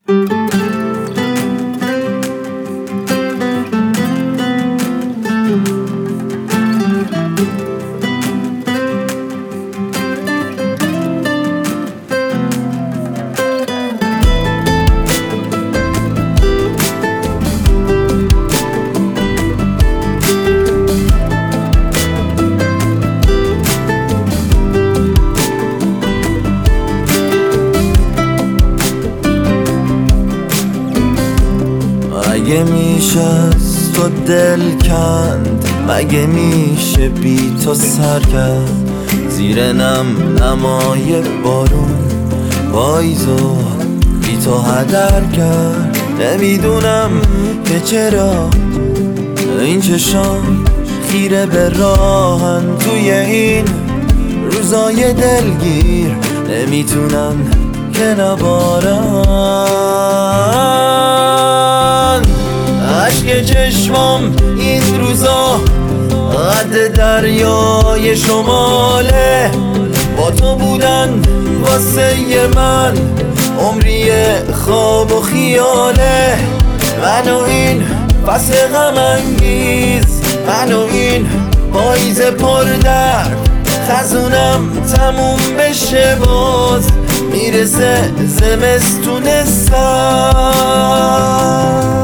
مگه میشه از تو دل کند، مگه میشه بی تو سر کرد، زیر نمای بارون پاییز و بی تو هدر کرد. نمیدونم که چرا این چشام خیره به راهن توی این روزای دلگیر، نمیتونم که نبارن عشق چشمام این روزا قد دریای شماله. با تو بودن واسه من عمری خواب و خیاله. من و این فصل غم انگیز، من و این پاییز پر درد، خزونم تموم بشه باز میرسه زمستون سر.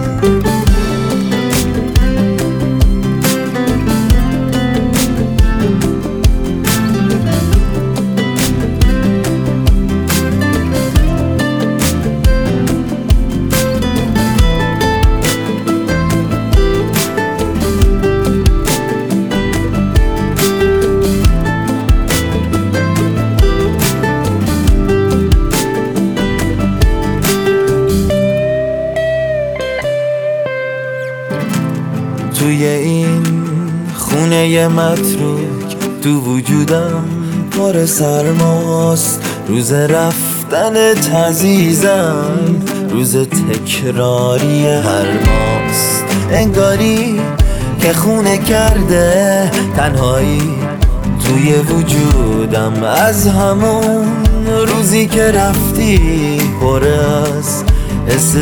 توی این خونه متروک تو وجودم پر سرماست. روز رفتن عزیزم روز تکراری هر ماست. انگاری که خونه کرده تنهایی توی وجودم از همون روزی که رفتی پر از حس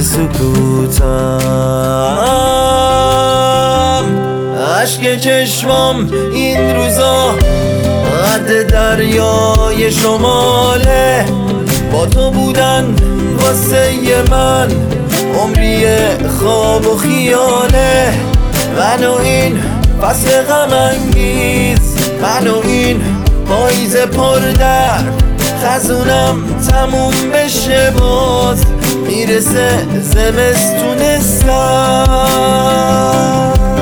سکوتم. عشق چشمام این روزا قد دریای شماله. با تو بودن واسه من عمری خواب و خیاله. من و این فصل غم انگیز، من و این پاییز پر درد، خزونم تموم بشه باز میرسه زمستون سر.